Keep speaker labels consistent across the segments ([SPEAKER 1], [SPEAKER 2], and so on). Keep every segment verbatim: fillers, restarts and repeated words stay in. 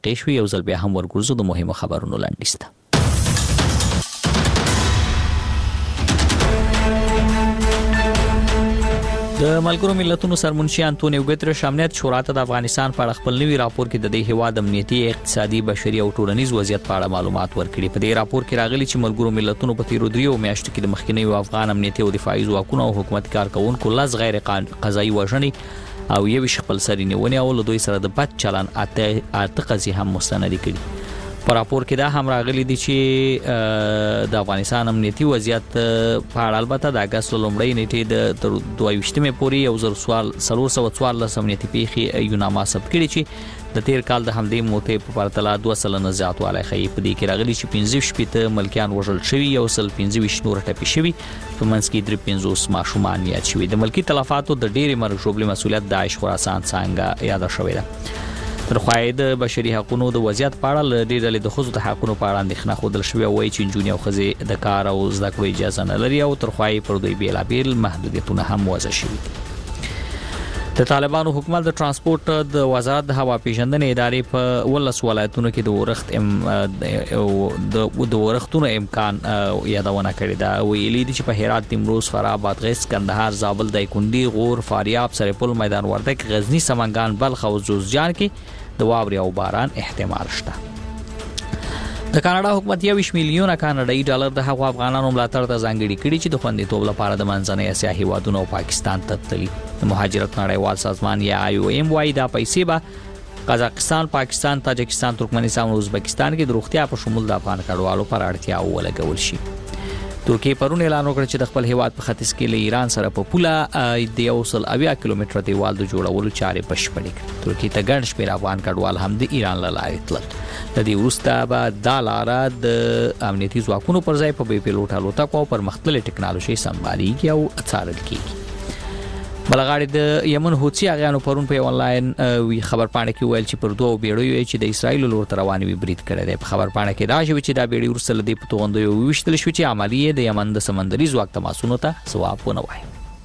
[SPEAKER 1] واقع شوي. یو ځل بیا هم ورګرځو د مهمو خبرونو لنډیز ته. د ملګرو ملتونو سرمنشي انټونیو ګوتریش امنیت شورا ته د افغانستان په اړه خپل نوي راپور کې د دې هیواد امنیتي، اقتصادي، بشري او ټولنیز وضعیت په اړه معلومات ورکړي. په دې راپور کې راغلي چې ملګرو ملتونو په تیرو دریو میاشتو کې د مخکنیو افغان امنیتي او دفاعي ځواکونو او حکومت کارکونکو لس غیر قضایي وژنې او یو خپل سري نیونې او له دوی سره د بد چلن اته اته قضیې هم مستند کړي. په راپور کې دا هم راغلي دي چې د افغانستان امنیتي وضعیت په اړه البته د اگست لومړۍ نیټې د دوه ویشتمې پورې یو زر سوال څلور سوه څوارلس امنیتي پیښې یوناما ثبت کړي چې د تیر کال د همدې موتې په پرتله دوه سلنه زیاتوالی ښیي. په دې کې راغلي چې پنځه شپېته ملکیان وژل شوي، یو سل پنځه ویشت نور ټپي شوي، په منځ کې درې پنځوس ماشومان یاد شوي. د ملکي تلفاتو د ډېرې مرګ ژوبلې مسؤلیت داعش خراسان څانګه یاده شوې ده. تر خو د بشري حقوقو د وضعیت په اړه د ډېرې ډلې د ښځو د حقوقو په اړه اندېښنه ښودل شوې او وایي چې نجونې او ښځې د کار او زده کړو اجازه نه لري او تر خو پر دوی بېلابېل محدودیتونه هم وضع شوي دي. د طالبانو حکومت د ترانسپورت د وزارت د هوا پیژندنې ادارې په ولس ولایتونو کې د ورښت ام د ورښتونو امکان یادونه کړې ده. ویلي دي چې په هرات، نیمروز، فراه، بادغیس، کندهار، زابل، دایکنډي، غور، فاریاب، سرپل، میدان وردګ، غزني، سمنګان، بلخ او جوزجان کې د واورې او باران احتمال شته. د کاناډا حکومت یو میلیونه کاناډایي ډالر د هغو افغانانو ملاتړ ته ځانګړي کړي چې د خوندیتوب لپاره د منځنۍ اسیا هیوادونو او پاکستان ته تللي. د مهاجرت نړیوال سازمان یا آی او ایم وايي دا پیسې به قزاقستان، پاکستان، تاجکستان، ترکمنستان او ازبکستان کې د روغتیا په شمول د افغان کډوالو پر اړتیا ولګول شي. ترکیه پرون اعلان وکړ چې د خپل هیواد په ختیځ کې له ایران سره په پوله د یو سل اویا کیلومتره دیوال د جوړولو چارې بشپړې کړې. ترکیه ته ګڼ شمېر افغان کډوال هم د ایران له لارې تلل. د دې وروسته به دا لاره د امنیتي ځواکونو پر ځای په بې پیلوټ الوتکو او پرمختللې ټکنالوژۍ سمبالېږي او څارل کېږي. بلغاړي د یمن حوثي اغیانو پرون په آنلاین وی خبر پاڼه کې ویل چې پر دوه بیړیو چې د اسرایل لور ته روانې وي برید کړی دی. په خبر پاڼه کې دا شوی چې دا بیړۍ ورسره د پتوغندیو ویشتل شو چې عملیه د یمن د سمندري ځواک تماسونو ته ځواب ونه وایي.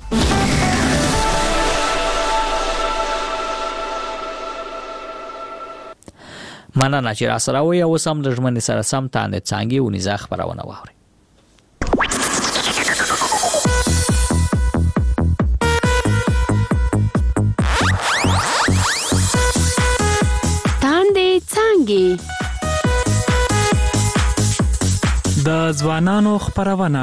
[SPEAKER 1] مننه چې را سره وي او سم د ژمنې سره سم تاند څانګې ونیزه خبرونه واوري.
[SPEAKER 2] د ځوانانو خبرونه.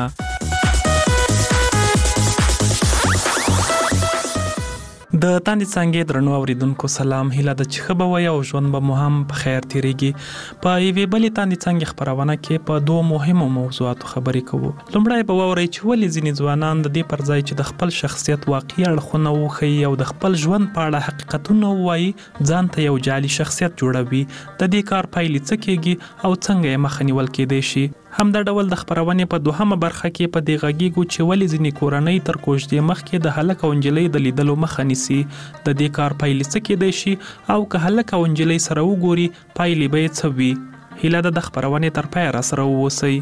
[SPEAKER 2] د تاندې څنګه درنو اوریدونکو سلام، هیله ده چې خبر وي او ژوند به مو هم په خیر تیریږي. په یوې بلې تاندې څنګه خبرونه کې په دوه مهمو موضوعاتو خبرې کوو. لومړی به ووري چې ولې ځینې ځوانان د دې پر ځای چې د خپل شخصیت واقعي اړخونه وښیي او د خپل ژوند په اړه حقیقتونه وایي ځان ته یو جعلي شخصیت جوړوي. د دې کار پایلې څه کېږي او څنګه یې مخه نیول کېدای شي. همدا ډول د خبرونې په دوهمه برخه کې په دې غږیږو چې ولې ځینې کورنۍ تر کوژدې مخکې د هلک او نجلۍ د لیدلو مخه نیسي. د دې کار پایلې څه کېدای شي او که هلک او نجلۍ سره وګوري پایلې به یې څه وي. هیله ده د خبرونې تر پایه را سره واوسئ.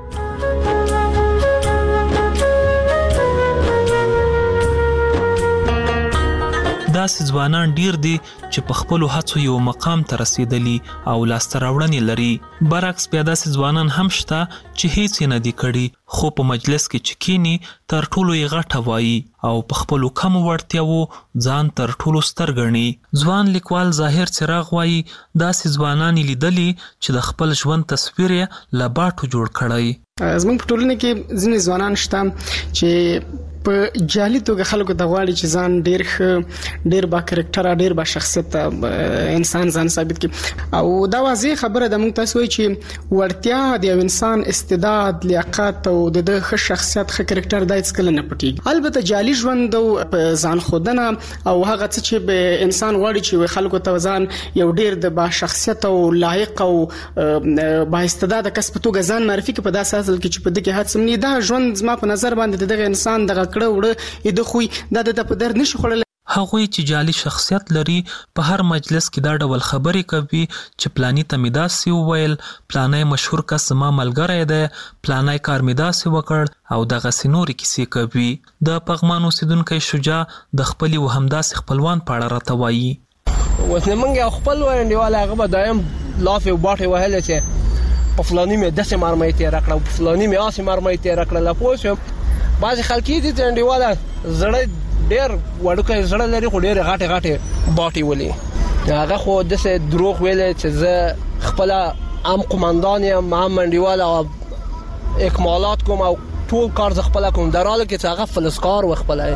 [SPEAKER 2] داسې ځوانان ډیر دي چې په خپلو هڅو یو مقام ته رسیدلي او لاسته راوړنې لري. برعکس بیا داسې ځوانان هم شته چې هیڅ یې نه دي کړي خو په مجلس کې چې کینی تر ټولو یې غټه وایي او په خپلو کمو وړتیاوو ځان تر ټولو ستر ګڼي. ځوان لیکوال ظاهر څراغ وایي داسې ځوانان یې لیدلي چې د خپل ژوند تصویر یې له باټو جوړ کړی.
[SPEAKER 3] زموږ په ټولنه کې ځینې ځوانان شته چې په جالي توګه خلکو د غواړي چې ځان ډیر ښه، ډیر با کریکټر، ډیر با شخصیت انسان ځان ثابت کړي. او دا واضح خبره ده موږ تاسو وایي چې ورتیا د یو انسان استعداد، لیاقت او د ښه شخصیت، ښه کریکټر د هیڅ کله نه پټيږي. البته جالي ژوند او ځان خودنه او هغه څه چې به انسان غواړي چې خلکو ته ځان یو ډیر د با شخصیت او لایق او با استعداد کس په توګه ځان معرفي کړي په داسې حال کې چې په دغه هڅه نه دا ژوند زما په نظر باندې دغه انسان دغه کړه وړه د خوې د د په در نشي خړل.
[SPEAKER 2] هغوی چې جعلي شخصیت لري په هر مجلس کې دا ډول خبرې کوي چې پلانی ته مې داسې وویل، پلانی مشهور کس زما ملګری دی، پلانی کار مې داسې وکړ او دغسې نورې کیسې کوي. د پغمان اوسیدونکی شجاع د خپلې و همداسې خپلوان په اړه راته وایي.
[SPEAKER 4] اوس نه موږ خپل انډیوال هغه به دایم لاف او باټه وهل چې په فلاني مې دسه مرمۍ تیر کړه په فلاني مې آسه مرمۍ تیر کړه لا پوه بعض خلک دي چې انډیوال زړه ډېر وړوکی زړه لري خو ډېر غاټه غاټه باټي ولي هغه خو دسه دروغ ویل چې زه خپل ام قومندان یم ام انډیوال او اکمالات کوم او ټول کار ز خپل کوم دراله کې هغه فلسکار و خپل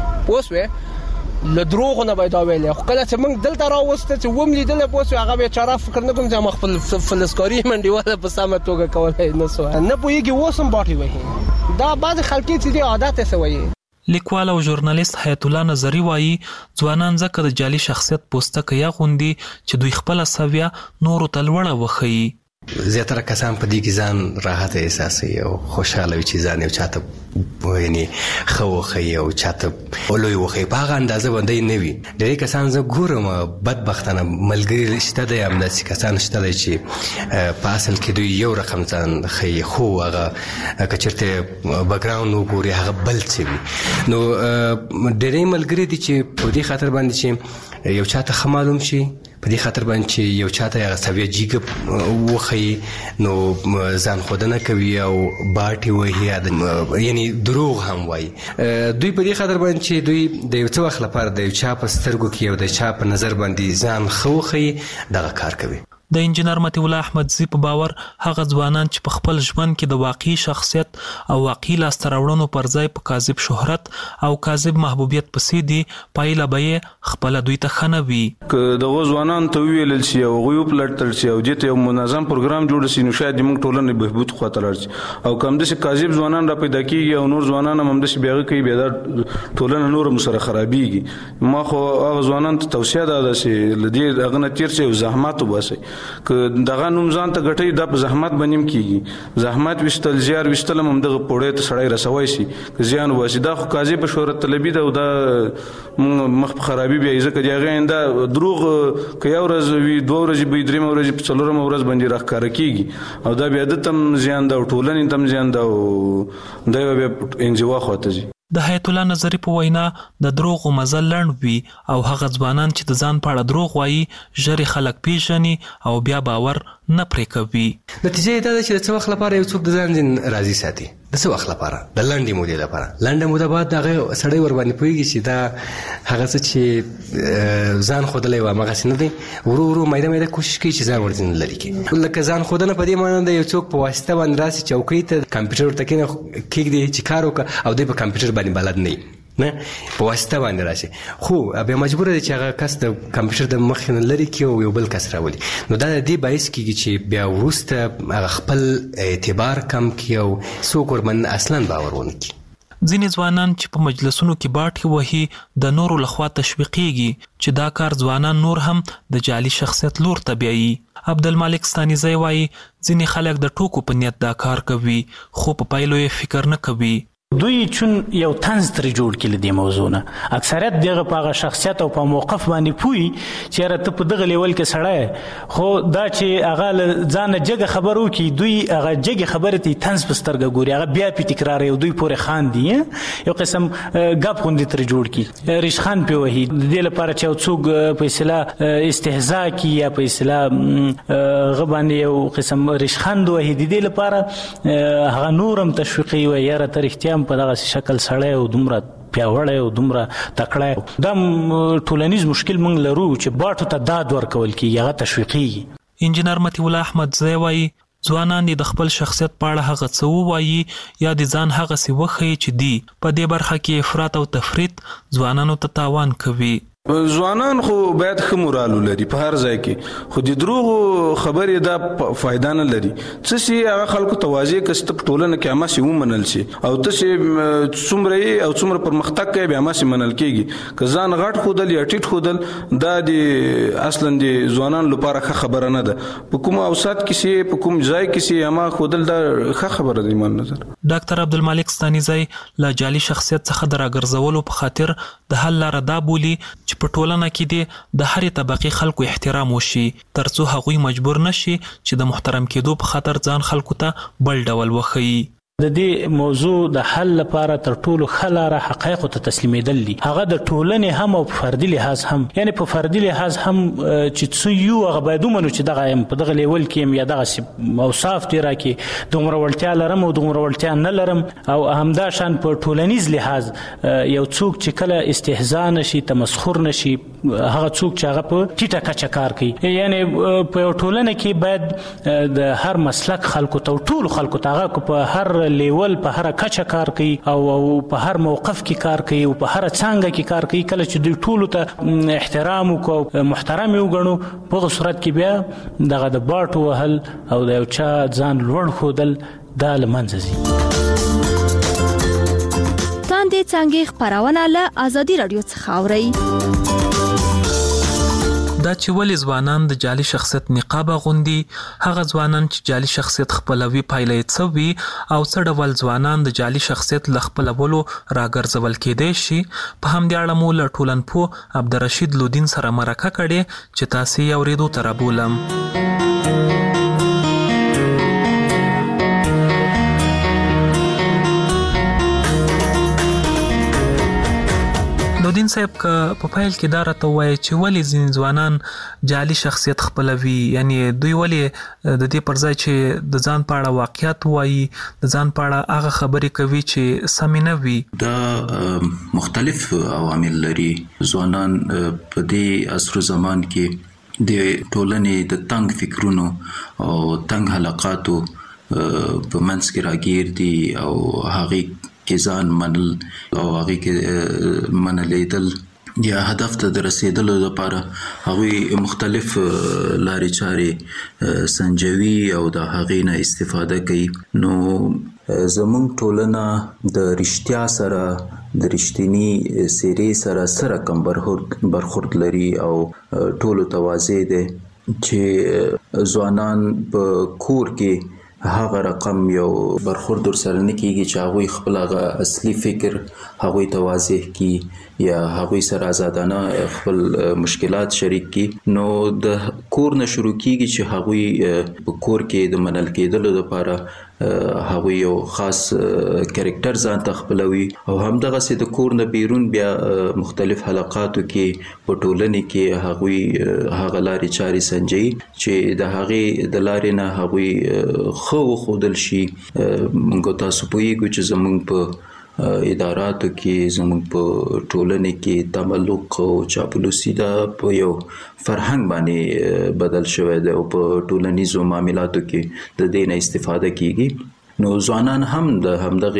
[SPEAKER 4] پوسوي له دروغ نه پیدا ویل خو کله چې موږ دلته راوسته چې ووم لیدل پوسوي هغه به چاره فکر نه کوم چې ما خپل فلسکاري منډیواله په سمه توګه کولای نه سو نه پويږي وسم باټي وایي دا بعض خلک چې دی عادت سوي.
[SPEAKER 2] لیکوال او ژورنالیست حیات الله نظری وایي ځوانان ځکه د جعلي شخصیت پوسټه یا غوندي چې دوی خپل سویا نورو تلوړه وخی.
[SPEAKER 5] زیاتره کسان په دې کې ځان راحت احساسوي او خوشاله وي چې ځان یو چاته یعنی خو خو یو چاته ولوي وخی په هغه اندازه باندې نه وي. ډېر کسان زه ګورم بدبختانه ملګری شته د امناسي کسان شته چې په اصل کې دوی یو رقم ځان خي خو هغه کچرته بیک ګراوند وګوري هغه بل څه وي. نو ډېر ملګری دي چې په دې خاطر باندې چې یو چاته خ معلوم شي په دې خاطر باندې چې یو چاته هغه سوي جیګ وخی نو ځان خودنه کوي او باټي وایي یعنی دروغ هم وایي. دوی په دې خاطر باندې چې دوی د یو څه وخت لپاره د یو چا په سترګو کې او د چا په نظر باندې ځان خوخی دغه کار کوي.
[SPEAKER 2] د انجنیر مطیع الله احمدزي په باور هغه ځوانان چې په خپل ژوند کې د واقعي شخصیت او واقعي لاسته راوړنو پر ځای په کاذب شهرت او کاذب محبوبیت پسې دي پایله به خپل دوی ته خنه وي.
[SPEAKER 6] که دغه ځوانان ته ویل شي او غوي پلټل شي او دته یو منظم پروګرام جوړ شي نو شاید موږ ټولنه بهبود خواته لاړ او کوم د کاذب ځوانان را پیدا کیږي او نور ځوانان هم د بیاغه کوي بیا ټولنه نور مسره خرابيږي. ما خو هغه ځوانان ته توصيه ده چې لدی هغه نه تیر شي او زحمت وباسي که دغه نوم ځان ته غټي د زحمت بنیم کیږي زحمت وشتل زیار وشتل هم دغه پوره ته سړی رسوي شي زیان واسي دا خو قاضي په شهرت طلبي ده او دا مخ خرابي بیا ځکه دیغه انده دروغ که یو ورځ وی دوه ورځې به درې ورځې په څلورم ورځ باندې راخکار کیږي او دا بیا د تم زیان ده او ټولنې تم زیان ده او دا بیا انزوا خواته زی.
[SPEAKER 2] د حیات الله نظری په وینا د دروغ مزل لړ وي او هغه ځوانان چې د ځان په اړه دروغ وایي ژر خلک پیژني او بیا باور نه پرې کوي.
[SPEAKER 5] نتیجه دا ده چې د څه وخت لپاره یو څوک د ځان راضي ساتي د څه وخت لپاره د لنډې مودې لپاره لنډه موده بعد هغه سړی ور باندې پوهېږي چې دا هغه څه چې ځان ښودلی و همغسې نه دی ورو ورو میده میده کوشش کوي چې ځان ورځینې لرې کړي. لکه ځان ښودنه په دې معنی ده یو څوک په واسطه باندې راسي چوکۍ ته کمپیوټر ورته کښېږدي چې کار وکړه او دوی په کمپیوټر باندې بلد نه وي نه په واسطه باندې راشي خو بیا مجبور دی چې هغه کس د کمپیوټر د مخې نه لرې کړي او یو بل کس راولي. نو دا د دې باعث کېږي چې بیا وروسته هغه خپل اعتبار کم کړي او څوک ورباندې اصلا باور ونه کړي.
[SPEAKER 2] ځینې ځوانان چې په مجلسونو کې باټي وهي د نورو لخوا تشویقیږي چې دا کار ځوانان نور هم د جعلي شخصیت لور ته بیایي. عبدالمالک ستانیزی وایي ځینې خلک د ټوکو په نیت دا کار کوي خو په پایلو یې فکر نه کوي.
[SPEAKER 7] دوی چون یو طنز تر جوړ کړي د موضوع نه اکثریت دغه په شخصیت او په موقف باندې پوي چې را ته په دغه لیول کې سړی خو دا چې هغه ځان جګه خبرو کې دوی هغه جګه خبره ته طنز پسترګه ګوري هغه بیا په تکرار یو دوی پورې خان دي یو قسم غاب خوندې تر جوړ کړي ریشخان په وਹੀ د دې لپاره چې څوک په اصطلاح استهزاء کی یا په اصطلاح غبانې یو قسم ریشخان دوی د دې لپاره هغه نورم تشویقي و یا تر اختیار په دغه شکل سړی او دومره پیاوړی او دومره تکړه دا ټولنیز مشکل موږ لرو چې باټو ته داد ورکول کېږي هغه تشویقي.
[SPEAKER 2] انجنیر مطیع الله احمدزی وایي ځوانان د خپل شخصیت په اړه هغه څه ووایي یا د ځان هغسې وښیي چې دي په دې برخه کې افراط او تفریط ځوانانو ته تاوان کوي.
[SPEAKER 6] ځوانان خو باید ښه مورال ولري په هر ځای کې خو د دروغو خبرې دا فایده نه لري څه چې هغه خلکو ته واضح کړي چې په ټولنه کې هماسې ومنل شي او ته چې څومره یې او څومره پرمختګ کوي بیا هماسې منل کېږي که ځان غټ ښودل یا ټیټ ښودل دا د اصلا د ځوانانو لپاره ښه خبره نه ده. په کوم اوسط کې چې په کوم ځای کې چې هما ښودل دا ښه خبره ده ایمان نظر.
[SPEAKER 2] ډاکټر عبدالمالک ستانیزی له جعلي شخصیت څخه د راګرځولو په خاطر د حل لاره دا بولي چې په ټولنه کې د هرې طبقې خلکو احترام وشي ترڅو هغوی مجبور نشي چې د محترم کېدو په خاطر ځان خلکو ته بل ډول وښیي.
[SPEAKER 7] د دې موضوع د حل لپاره تر ټولو ښه لاره حقایقو ته تسلیمېدل دي، هغه د ټولنې هم او په فردي لحاظ هم، یعنې په فردي لحاظ هم چې څه یو هغه باید ومنو چې دغه یم په دغه لیول کې یم یا دغسې اوصاف دې راکړي، دومره وړتیا لرم او دومره وړتیا نه لرم. او همدا شان په ټولنیز لحاظ یو څوک چې کله استهزا نشي، تمسخر نشي، هغه څوک چې هغه په ټیټه کچه کار کوي، یعنې په یو ټولنه کې باید د هر مسلک خلکو ته او ټولو خلکو ته هغه په هر لیول په هر کچه کار کوي او په هر موقف کې کار کوي او په هر څانګه کې کار کوي، کله چې دوی ټولو ته احترام وکړو، محترم یې وګڼو، په هغه صورت کې بیا دغه د باټو وهل او د یو چا ځان لوړ ښودل دا له منځه ځي.
[SPEAKER 8] تاندې څانګې خپرونه له ازادي راډیو څخه اورئ.
[SPEAKER 2] دا چې ولې ځوانان د جعلي شخصیت نقاب اغوندي، هغه ځوانان چې جعلي شخصیت خپلوي پایله یې څه وي او څه ډول ځوانان د جعلي شخصیت له خپلولو راګرځول کېدای شي، په همدې اړه مو له ټولنپوه عبدالرشید لودین سره مرکه کړې چې تاسې یې اورېدو ته رابولم. لودین صاحب که په پیل کې دا راته ووایي چې ولې ځینې ځوانان جعلي شخصیت خپلوي، یعنی دوی ولې د دې پر ځای چې د ځان په اړه واقعیت وایي، د ځان په اړه هغه خبرې کوي چې سمې نه وي؟
[SPEAKER 9] دا مختلف عوامل لري. ځوانان په دې عصر زمان کې د ټولنې د تنګ فکرونو او تنګ حلقاتو په منځ کې راګیر دي او هغې کې ځان منل او هغې کې منلیدل یا هدف ته د رسیدلو لپاره هغوی مختلف لارې چارې سنجوي او د هغې نه استفاده کوي. نو زموږ ټولنه د رښتیا سره د رښتینی څېرې سره څه رقم برخورد لري او ټولو ته واضح دی چې ځوانان په کور کې هغه رقم یو برخورد در سره نه کیږي چې هغوی خپل هغه اصلي فکر هغوی ته واضح کی یا هغوی سره آزادانه خپل مشکلات شریک کی. نو د کور نه شروع کیږي چې هغوی په کور کې د منل کېدلو لپاره هغوی یو خاص کریکټر ځان ته خپلوي او همدغسې د کور نه بیرون بیا مختلف حلقاتو کې په ټولنې کې هغوی هغه لارې چارې سنجوي چې د هغې د لارې نه هغوی ښه وښودل شي. موږ تاسو پوهیږو چې زموږ په اداراتو کې زموږ په ټولنې کې تملق او چاپلوسي دا په یو فرهنګ باندې بدل شوی دی او په ټولنیزو معاملاتو کې د دې نه استفاده کیږي. نو ځوانان هم د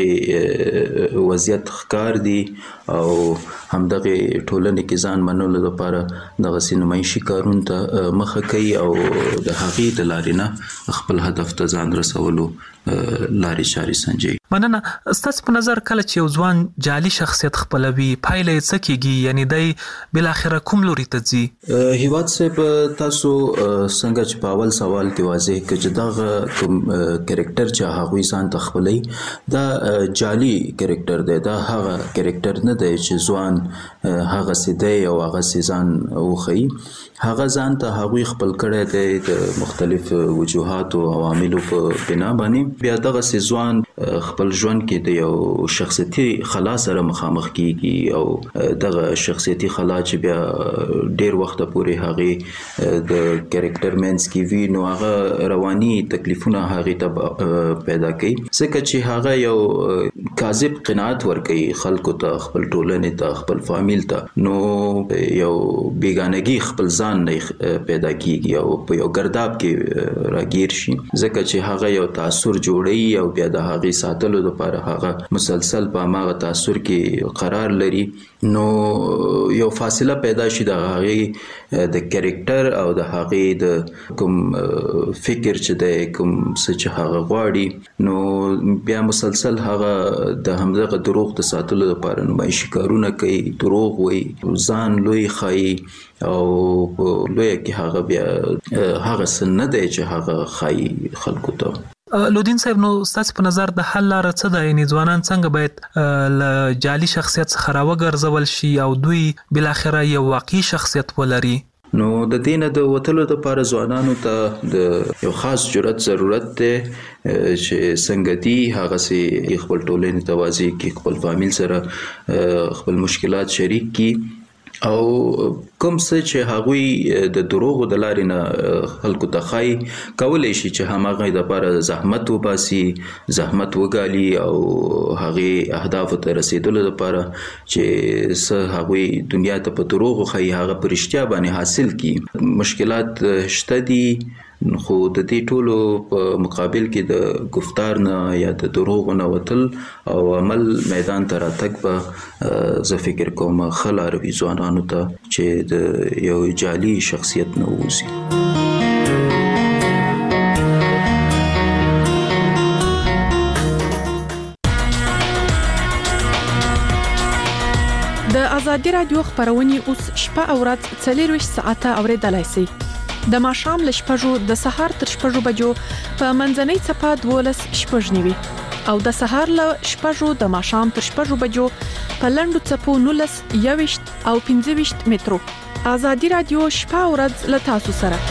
[SPEAKER 9] همدغه وضعیت ښکار دي او همدغه ټولنې کې ځان منلو لپاره دغسې نمایشي کارونو ته مخه کوي او د هغې د لارې نه خپل هدف ته ځان رسولو لارې چارې سنجوي.
[SPEAKER 2] مننه. ستاسو په نظر کله چې یو ځوان جعلي شخصیت خپلوي پایله یې څه کیږي، یعنی دی بالاخره کوم لوري ته ځي؟
[SPEAKER 9] هیواد صاحب تاسو څنګه چې په اول سوال کې واضح کړ چې دغه کوم کریکټر چې هغوی ځان ته خپلوي دا جعلي کریکټر دی، دا هغه کریکټر نه دی چې ځوان هغسې دی او هغسې ځان وښیي. هغه ځان ته هغوی خپل کړی دی د مختلف وجوهاتو او عواملو په بنا باندې. بیا دغسې ځوان خپل ژوند کې د یو شخصیتي خلا سره مخامخ کیږي او دغه شخصیتي خلا چې بیا ډیر وخت پورې هغې د کریکټر منځ کې وي نو هغه رواني تکلیفونه هغې ته پیدا کوي، ځکه چې هغه یو کاذب قناعت ورکوي خلکو ته، خپل ټولنې ته، خپل فامیل ته. نو یو بیګانګي خپل ځان نه پیدا کیږي او په یو ګرداب کې راګیر شي، ځکه چې هغه یو تاثر جوړوي او بیا د هغې ساتلو لپاره هغه مسلسل په هماغه تاثر کې قرار لري. نو یو فاصله پیدا شي د هغې د کریکټر او د هغې د کوم فکر چې دی، کوم څه چې هغه غواړي، نو بیا مسلسل هغه د همدغه دروغ د ساتلو لپاره نمایشي کارونه کوي، دروغ وایي، ځان لوی ښایي او په لویه کې هغه بیا هغه څه نه دی چې هغه ښایي خلکو ته.
[SPEAKER 2] لودین صاحب نو ستاسو په نظر د حل لاره څه ده؟ یعنې ځوانان څنګه باید له جعلي شخصیت څخه راوګرځول شي او دوی بالاخره یو واقعي شخصیت ولري؟
[SPEAKER 9] نو د دینه د وتلو لپاره ځوانانو ته د یو خاص جرأت ضرورت دی چې څنګه دی هغه سي خپل ټولنې توازی کې خپل فامیل سره خپل مشکلات شریک کی او کوم څه چې هغوی د دروغ د لارې نه خلکو ته خای کولای شي چې همغه د لپاره زحمت وباسي زحمت وګالي او هغه اهداف ته رسیدلو لپاره چې څه هغوی دنیا ته په دروغ خای هغه پرشتیا باندې حاصل کی مشکلات شته دي خو د دې ټولو په مقابل کې د گفتار نه یا د دروغ نه وتل او عمل میدان ته راتګ به زه فکر کوم خلار وي ځوانانو ته چې د یو جعلي شخصیت نه ووځي.
[SPEAKER 10] د ازادي رادیو خبرونه اوس شپه او ورځ څلور ویشت ساعته اوریدلای شئ. د ماښام له شپږو د سهار تر شپږو بجو په منځنۍ څپه دولس شپږ نیوي او د سهار له شپږو د ماښام تر شپږو بجو په لنډو څپو نولس یويشت او پنځه ویشت مترو. ازادي رادیو شپه او ورځ له تاسو سره.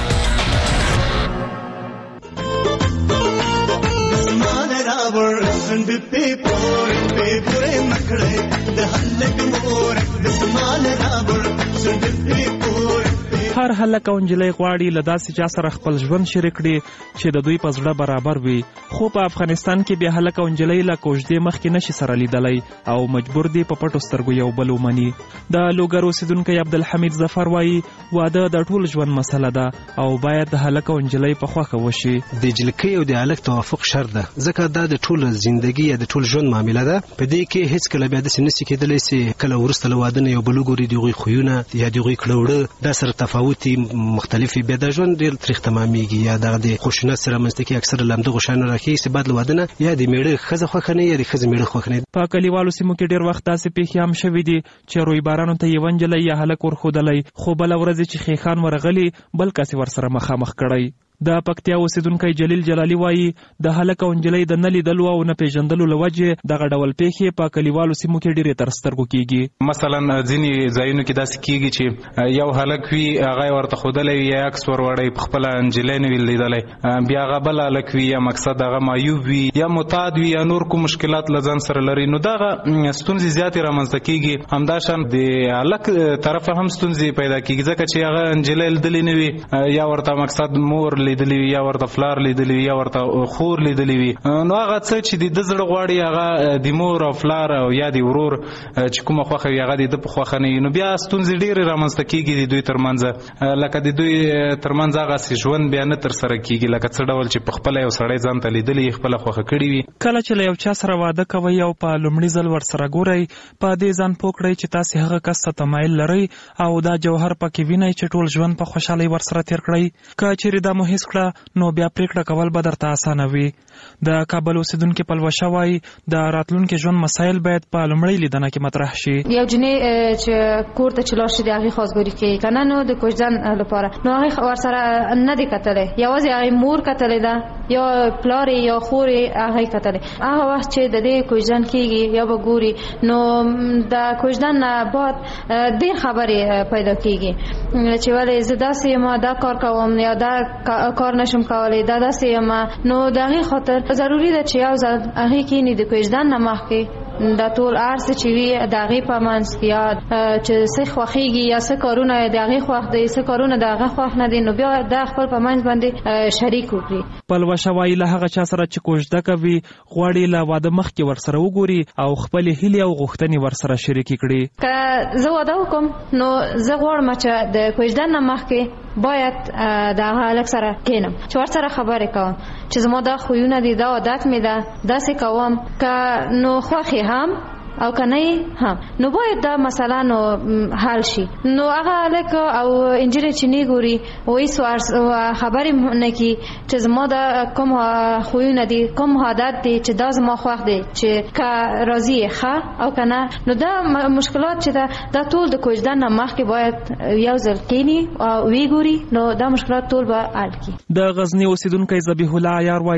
[SPEAKER 2] هر هلک او نجلۍ غواړي له داسې چا سره خپل ژوند شریک کړي چې د دوی په زړه برابر وي، خو په افغانستان کې بیا هلک او نجلۍ له کوژدې مخکې نشي سره لیدلی او مجبور دي په پټو سترګو یو بل ومني. د لوګر اوسیدونکی عبدالحمید ظفر وایي واده د ټول ژوند مسله ده او باید د هلک او نجلۍ په خوښه وشي.
[SPEAKER 11] د جلکۍ او د هلک توافق شرط ده، ځکه دا د ټول ژوندۍ یا د ټول ژوند معامله ده. په دې کې هیڅ کله بیا داسې نشي کېدلی چې کله وروسته له واده نه یو بل وګوري د هغوی خویونه یا د هغوی کړه وړه دا سره تفاوت مختلفي بیا د ژوند ډېر تریخ تمامېږي یا دغه د خشونت سره منځته کې اکثره له همدغو شیانو راښیي چې بعد له واده نه یا د میړه ښځه خوښه نه یا د ښځې میړه خوښ نه.
[SPEAKER 2] په کلیوالو سیمو کې ډېر وخت داسې پیښې هم شوي دي چې رویبارانو ته یوه نجلۍ یا هلک ورښودلی خو بله ورځ چې خیخان ورغلي بل کس یې ورسره مخامخ کړی. د پکتیا اوسیدونکی جلیل جلالی وایي د هلک او نجلۍ د نه لیدلو او نه پیژندلو له وجې دغه ډول پیښې په کلیوالو سیمو کې ډېرې تر سترګو کېږي.
[SPEAKER 6] مثلا ځینې ځایونو کې داسې کېږي چې یو هلک وي هغه یې ورته ښودلی وي یا عکس وروړی په خپله نجلۍ نه وي لیدلی، بیا هغه بل هلک وي یا مقصد هغه معیوب وي یا معتاد وي یا نور کوم مشکلات له ځان سره لري، نو دغه ستونزې زیاتې رامنځته کېږي. همداشان د هلک طرفه هم ستونزې پیدا کېږي ځکه چې هغه نجلۍ لیدلې نه وي یا ورته مقصد مور لیدلی وي یا ورته فلار لیدلی وي یا ورته خور لیدلی وي، نو هغه څه چې د ده زړه غواړي هغه د مور او فلار او یا د ورور چې کومه خوښه وي هغه د ده په خوښه نه وي، نو بیا ستونزې ډېرې رامنځته کېږي د دوی ترمنځ، لکه د دوی ترمنځ هغسې ژوند بیا نه ترسره کېږي لکه څه ډول چې په خپله یو سړی ځان ته لیدلی یې خپله خوښه کړې وي.
[SPEAKER 2] کله چې له یو چا سره واده کوئ او په لومړي ځل ورسره ګورئ په دې ځان پوه کړئ چې تاسې هغه کس ته تمایل لرئ او دا جوهر پکې وینئ چې ټول ژوند په خوشحالۍ ورسره تېر کړئ. که چیرې دا مو هېڅ کړه نو بیا پریکړه کول به درته اسانه وي. د کابل اوسیدونکي پلوشه وایي د راتلونکي ژوند مسایل باید په لومړۍ لیدنه کې مطرح شي.
[SPEAKER 12] یو جنۍ چې کور ته چې لاړ شي د هغې خواستګاري کوي که نه نو د کوژدن لپاره نو هغې ورسره نه دی کتلی، یوازې هغې مور کتلی ده یا پلار یا خور هغې کتلی. هغه وخت چې د دې کوژدن کېږي یا به ګوري نو د کوژدن نه بعد دې خبرې پیدا کېږي چې ولې زه داسې یم دا کار کوم یا دا کار نشم کولی دا داسې یم، نو د هغې خاطر ضروري ده چې یو ځل هغې کښېني د کوژدن نه مخکې دا ټول هر څه چې وي د هغې په منځ کې یا چې څه خوښېږي یا څه کارونه د هغې خوښ دی څه کارونه د هغه خوښ نه دي نو بیا دا خپل په منځ باندې شریک وکړي.
[SPEAKER 2] پلوشه وایي له هغه چا سره چې کوژده کوي غواړي له واده مخکې ورسره وګوري او خپلې هیلې او غوښتنې ورسره شریکې کړي.
[SPEAKER 12] که زه واده وکړم نو زه غواړم چې د کوژدن نه مخکې باید د هغه هلک سره کښېنم چې ورسره خبرې کوم چې زما دا خویونه دي دا عادت مې ده داسې کوم که نو خوښ هم او کنه هم نو باید دا مثلا نو حل شي. نو هغه هلک او انجینر چې نه ګوري وایي خبرې نه کوي چې زما دا کوم خویونه دي کوم عادت دي چې دا زما خوښ دي چې که راضي یې ښه او کنه نو دا مشکلات چې دا دا ټول د کوژدن نه مخکې باید یو ځل کښېني او ویې ګوري نو دا مشکلات ټول به حل کړي.
[SPEAKER 2] د غزني اوسیدونکی ذبیح الله عیار وایي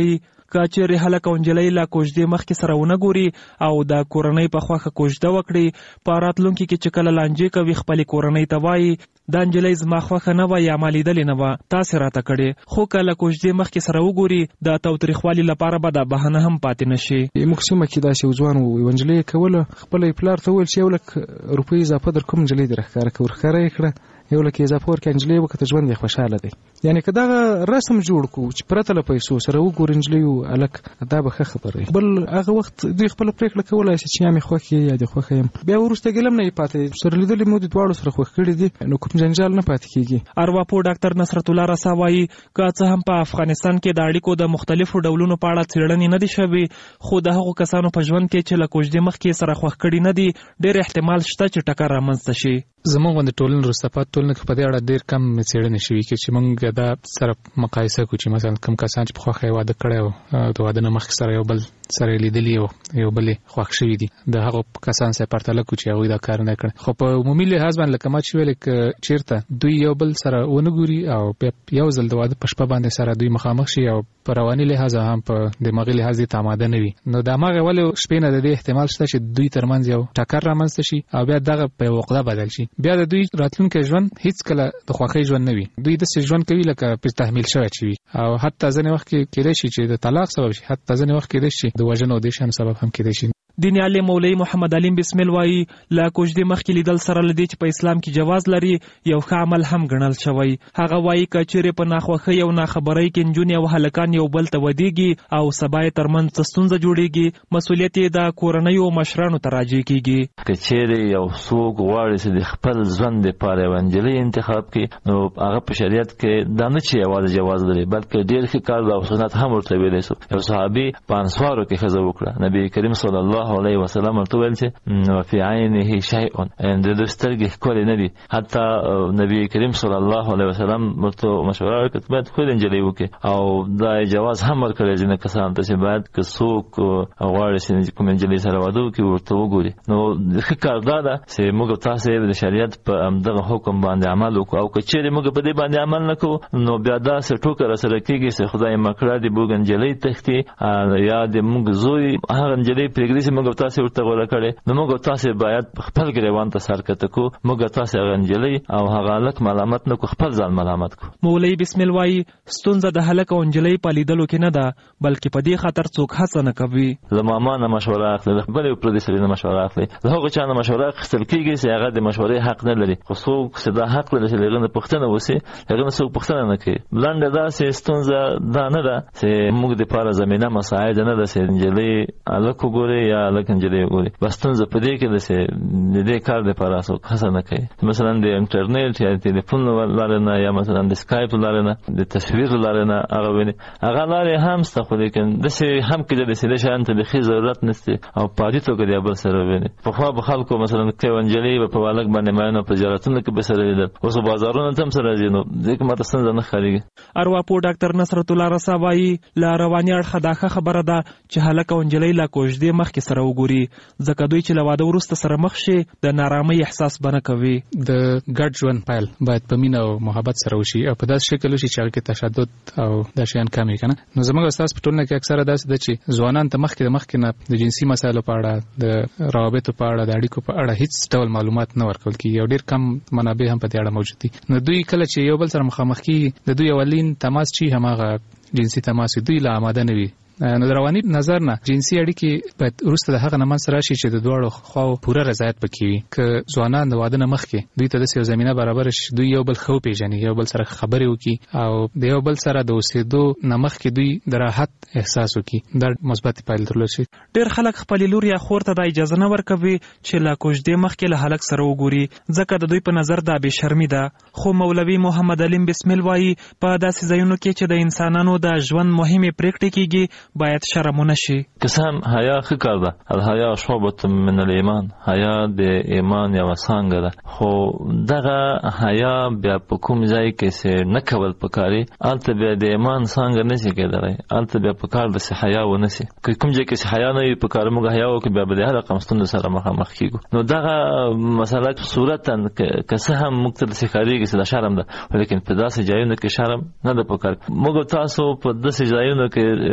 [SPEAKER 2] کچېرې هلک او نجلۍ لا کوژدې مخکې سره ونه ګوري او د کورنۍ په خوښه کوژده وکړي په راتلونکي کې چې کله لانجې کوي خپلې کورنۍ ته وایي دا نجلۍ زما خوښه نه وه یا ما لیدلې نه وه تاسې راته کړې خو کله کوژدې مخکې سره وګوري د تاوتریخوالي لپاره به دا بهانه هم پاتې نه شي.
[SPEAKER 13] موږ سیمه کې داسې یو ځوان و یوه نجلۍ یې کوله خپله یې پلار ته وویل چې یو لک روپۍ اضافه در کوم نجلۍ دې راښکاره کړه ورښکاره یې کړه یو لک اضافه ورکړه نجلۍ یې وکړه ژوند یې خوشحاله دی. یعنې که دغه رسم جوړ کړو چې پرته له پیسو سره وګوري نجلۍ هلک دا به ښه خبره وي. بل هغه وخت دوی خپله پرېکړه کولی شي چې یا مې خوښ یې یا دې خوښه یم بیا وروسته ګیله هم نه یې پاتې سره لیدلې مو د دواړو سره خوښ کړي دي نو کوم جنجال نه پاتې کېږي.
[SPEAKER 2] ارواپوه ډاکټر نصرت الله رسا وایي که څه هم په افغانستان کې د اړیکو د مختلفو ډولونو په اړه څېړنې نه دي شوې خو د هغو کسانو په ژوند کې چې له کوژدې مخکې سره خوښ کړي نه دي ډېر احتمال شته چې ټکر رامنځته شي.
[SPEAKER 13] زموږ غوندې ټولنې وروسته پاتې ټولنه کې په دې اړه ډېر کم څېړنې شوي چې موږ دا سره مقایسه کړو چې مثلا کوم کسان چې په خوښه یې واده کړی او د واده نه مخکې سره یو بل سره یې لیدلي او یو بل یې خوښ شوي دي د هغو کسان سره پرتله کړو چې هغوی دا کار نه کړی. خو په عمومي لحاظ باندې لکه ما چې ویلې که چېرته دوی یو بل سره ونه ګوري او بیا یو ځل د واده په شپه باندې سره دوی مخامخ شي او په رواني لحاظ هم په دماغي لحاظ دې ته آماده نه وي نو د هماغې ولې شپې نه د دې احتمال شته چې دوی ترمنځ یو ټکر رامنځته شي او بیا دغه په یو عقده بدل شي. بیا د دوی راتلونکی ژوند هیڅ کله د خوښۍ ژوند نه وي دوی داسې ژوند کوي لکه پرې تحمیل شوی چې وي او حتی ځینې وخت کې کېدای شي چې د طلاق سبب شي حتی ځینې وخت کېدای شي د وژنو او دې شیانو سبب هم کېدای شي.
[SPEAKER 2] دیني عالم مولوي محمد علیم بسمل وایي له کوژدې مخکې لیدل سره له دې چې په اسلام کې جواز لري یو ښه عمل هم ګڼل شوی. هغه وایي که چېرې په ناخوښۍ او ناخبرۍ کې نجونې او هلکان یو بل ته ودېږي او سبا یې ترمنځ څه ستونزه جوړېږي مسؤلیت یې د کورنیو مشرانو ته راجع کېږي.
[SPEAKER 14] که چېرې یو څوک غواړي چې د خپل ژوند دپاره یوه نجلۍ انتخاب کړي نو هغه په شریعت کې دا نه چې یوازې جواز لري بلکې ډېر ښه کار او سنت هم ورته ویلی شو. یو صحابي په انصارو کې ښځه وکړه نبي کریم صلی الله علیه وسلم ورته ویل چې وفي عینه شیء د دوی سترګې ښکلې نه دي حتی نبي کریم صلی الله علیه وسلم ورته مشوره وکړه باید ښکلې نجلۍ وکړي او دا جواز هم ورکړی ځینې کسانو ته چې باید که څوک غواړي چې کومې نجلۍ سره واده وکړي ورته وګوري. نو ښه کار دا ده چې موږ تاسې د شریعت په همدغه حکم باندې عمل وکړو او که چېرې موږ په دې باندې عمل نه کوو نو بیا داسې ټوکه راسره کېږي چې خدای مکړه د موږ نجلۍ تښتي یا د موږ زوی هغه نجلۍ پرېږدي چې موږ تاسې ورته غوره کړې نو موږ تاسې باید خپل ګریوان ته سر کته کړو موږ تاسې هغه نجلۍ او هغه هلک ملامت نه کړو خپل ځان ملامت کړو.
[SPEAKER 2] مولوي بسمل وایي ستونزه د هلک او نجلۍ په لیدلو کې نه ده بلکې په دې خاطر څوک هڅه نه کوي.
[SPEAKER 14] له ماما نه مشوره اخلي له بلې پردي سړي نه مشوره اخلي له هغه چا نه مشوره اخیستل کېږي چې هغه د مشورې حق نه لري خو څوک چې دا حق لري چې له هغه نه پوښتنه وشي هغه نه څوک پوښتنه نه کوي. لنډه داسې ستونزه دا نه ده چې موږ دپاره زمینه مساعد نه ده چې نجلۍ هلک وګوري یا هلک نجلۍ وګوري بس ستونزه په دې کې ده چې د دې کار دپاره څوک هڅه نه کوي. مثلا د انټرنیټ یا د تلیفون له لارې نه یا مثلا د سکایپ له لارې نه د تصویر له لارې نه هغه ویني هغه لارې هم شته خو لیکن داسې هم کېدای د دې شیانو ته بیخي ضرورت نشته او په عادي توګه د یو بل سره ویني. پخوا به خلکو مثلا که یوه نجلۍ به په هلک باندې مین او په زیارتونو کې به سره لیدل اوس بازارونو ته هم سره ځي نو دې کې ماته ستونزه نه ښکارېږي.
[SPEAKER 2] ارواپوه ډاکټر نصرت الله رسا وایي له رواني اړخه دا ښه خبره ده چې هلک او نجلۍ له کوژدې مخکې سره وګوري ځکه دوی چې له واده وروسته سره مخ شي د نارامۍ احساس به نه کوي.
[SPEAKER 13] د ګډ ژوند پیل باید په مینه او محبت سره وشي او په داسې شکل وشي چې هغه کې تشدد او دا شیان کم وي که نه. نو زموږ استاد په ټولنه کې اکثره داسې ده چې ځوانان ته مخکې د مخکې نه د جنسي مسایلو په اړه د روابطو په اړه د اړیکو په اړه هیڅ ډول معلومات نه ورکول کېږي او ډېر کم منابع هم په دې اړه موجود دي. نو دوی کله چې یو بل سره مخامخ کېږي د دوی اولین تماس چې هماغه جنسي تماس دوی لا آماده نه وي نو د رواني نظر نه جنسي اړیکې باید وروسته د هغه نه منځته راشي چې د دواړو خواو پوره رضایت پکې وي. که ځوانان د واده نه مخکې دوی ته داسې یو زمینه برابره شي دوی یو بل ښه وپېژني یو بل سره خبرې وکړي او د یو بل سره د اوسېدو نه مخکې دوی د راحت احساس وکړي دا مثبتې پایلې درلود شي.
[SPEAKER 2] ډېر خلک خپلې لور یا خور ته دا اجازه نه ورکوي چې له کوژدې مخکې له هلک سره وګوري ځکه د دوی په نظر دا بې شرمي ده. خو مولوي محمد علیم بسمل وایي په داسې ځایونو کې چې د انسانانو د ژوند مهمې پرېکړې کېږي باید شرم نشي.
[SPEAKER 14] که څه هم حیا ښه کار ده الحیا شعبة من الایمان حیا د ایمان یوه څانګه ده خو دغه حیا بیا په کوم ځای کې چې نه کول پکاري هلته بیا د ایمان څانګه نشي کېدلی هلته بیا پکار ده چې حیا ونشي. که کوم ځای کې چې حیا نه وي پکار موږ حیا وکړو بیا به د هر رقم ستونزو سره مخامخ کېږو. نو دغه مسله صورتا که څه هم موږ ته داسې ښکارېږي چې دا شرم ده لیکن په داسې ځایونو کې شرم نه ده پکار. موږ تاسو په داسې ځایونو کې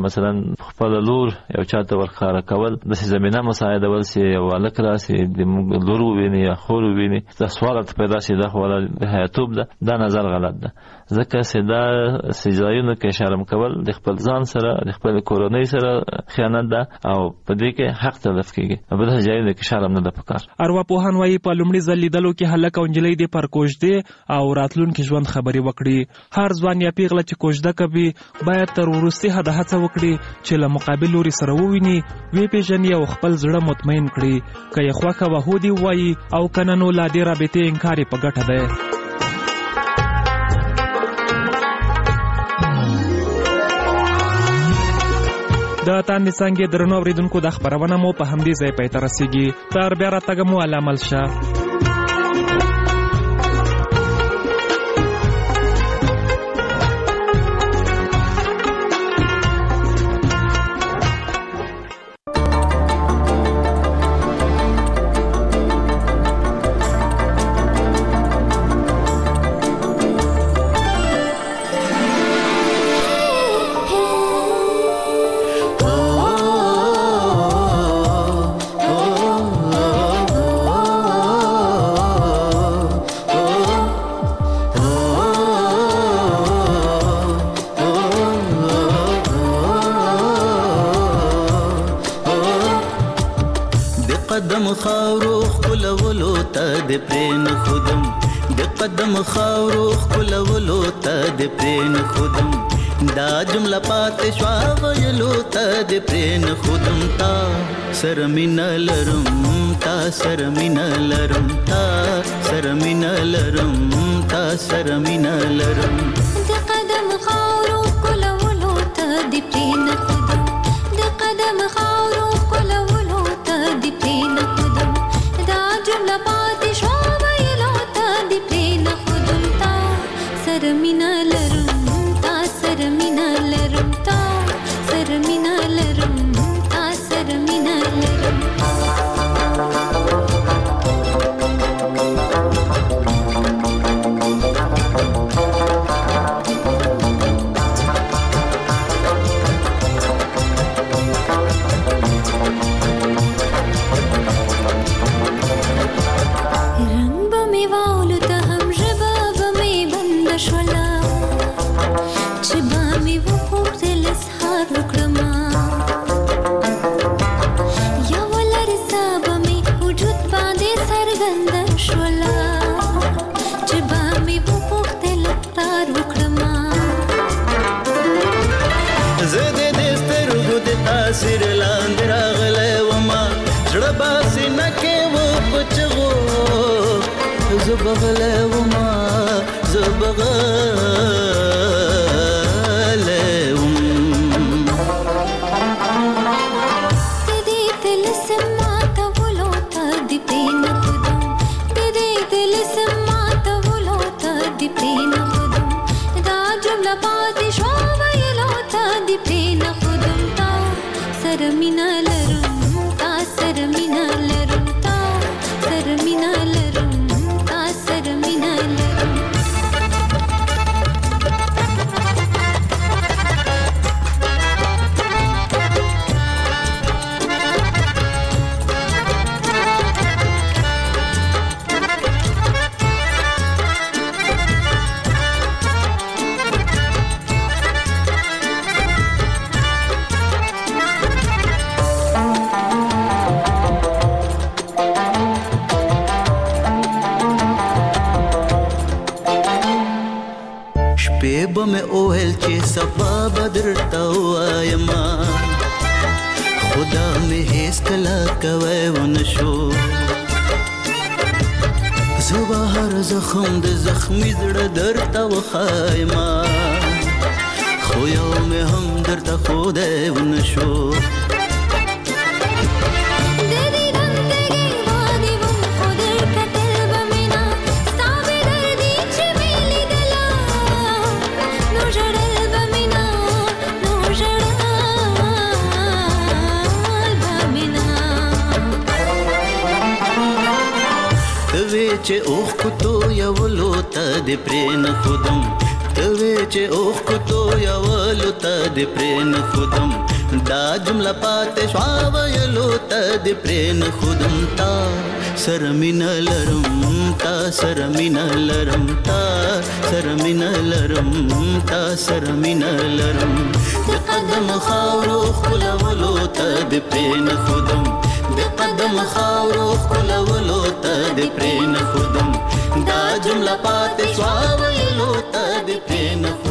[SPEAKER 14] مثلا خپل لور یو چاته ورخاره کول د زمينه مساعده ول سي یو الک راسي د لور ویني یا خور ویني د سوال پیدا شي د خپل حیاتوب ده دا نظر غلط ده ځکه سدا سجایونو کې شرم کول د خپل ځان سره د خپل کورنۍ سره خیانت ده او په دې کې حق تلف کیږي په دې ځایونو کې شرم نه ده پکار.
[SPEAKER 2] ارواپوهان وايي په لومړي ځل لیدلو کې هلک او نجلۍ د پر کوژدې او راتلونکي ژوند خبري وکړي. هر ځوان یا پیغله چې کوژده کوي باید تر وروستي حد هڅه وکړي چې له مقابل لوري سره وویني وی پیژني او خپل زړه مطمئن کړي که یې خوښه وه هودي ووایي او که نه نو لا دې رابطې انکار یې په ګټه دی. د تاندې څانګې درنو اوریدونکو د خبرونه مو په همدې ځای پای ته رسیږي. تر بیا راتګه مو الله مل شه.
[SPEAKER 15] قدم خاورو خلولو ته د پرین خودم د قدم خاورو خلولو ته د پرین خودم دا جمله پاتې شوا ویلو ته د پرین خودم تا سره مینه لرم تا سره مینه لرم تا سره مینه لرم تا سره مینه لرم
[SPEAKER 16] د قدم خاورو خلولو ته د پرین خودم د قدم خاورو خلولو ته د پرین خودم دا جمله پاتې شوا ویلو ته د پرین خودم تا سره مینه لرم تا سره مینه لرم تا سره مینه لرم تا سره مینه لرم
[SPEAKER 15] سر لاندې راغلی وما زړه باسي نه کې و په چغو زه بغلی وما زه بغلی وم د دې طلسم ماتولو ته د پرې نه خودم د دې طلسم ماتولو ته د پرې نه خودم دا جمله پاتې شوه ویلو ته د پرې نه خودم سره مینه لرم تا سره مینه لرم تا سره مینه لرم تا سره مینه لرم به مې اوهل چې سبا بدرته وایم خدا مې هیڅ کله کوي ونشو زه به هر زخم د زخمي زړه درته وخایم خو یو مې هم درته ښودی ونشو چې اوخ کو تو یو لوته د پرین خودم
[SPEAKER 17] توی چې اوخ کو تو یولو ته د پرین خودم دا جمله پاتې شوا ویلو ته د پرین خودم تا سره مینه لرم تا سره مینه لرم تا سره مینه لرم تا سره مینه لرم د قدم خاورو خلولو ته د پرین خودم د قدم خاورو خلولو ته د پرین خودم دا جمله پاتې شوا ویلو ته د پرین خودم